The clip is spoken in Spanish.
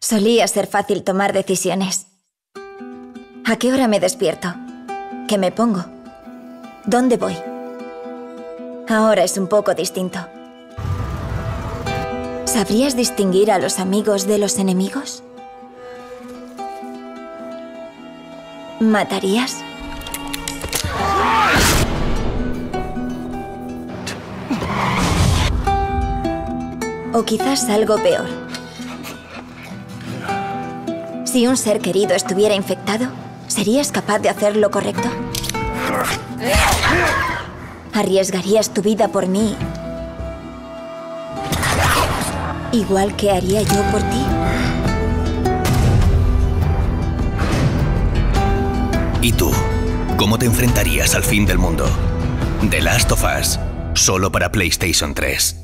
Solía ser fácil tomar decisiones. ¿A qué hora me despierto? ¿Qué me pongo? ¿Dónde voy? Ahora es un poco distinto. ¿Sabrías distinguir a los amigos de los enemigos? ¿Matarías? O quizás algo peor. Si un ser querido estuviera infectado, ¿serías capaz de hacer lo correcto? ¿Arriesgarías tu vida por mí, igual que haría yo por ti? ¿Y tú? ¿Cómo te enfrentarías al fin del mundo? The Last of Us, solo para PlayStation 3.